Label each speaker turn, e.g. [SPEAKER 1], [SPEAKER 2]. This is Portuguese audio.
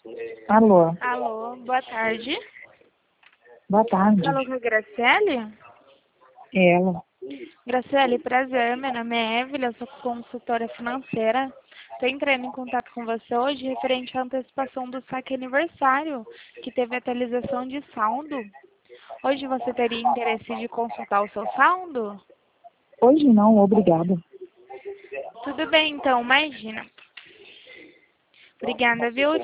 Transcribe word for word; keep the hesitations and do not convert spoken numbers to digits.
[SPEAKER 1] Alô,
[SPEAKER 2] Alô, boa tarde.
[SPEAKER 1] boa tarde.
[SPEAKER 2] Falou com a Graciele?
[SPEAKER 1] É ela.
[SPEAKER 2] Graciele, prazer. Meu nome é Evelyn, eu sou consultora financeira. Estou entrando em contato com você hoje referente à antecipação do saque aniversário, que teve atualização de saldo. Hoje você teria interesse de consultar o seu saldo?
[SPEAKER 1] Hoje não, obrigada.
[SPEAKER 2] Tudo bem, então, imagina. Obrigada, viu?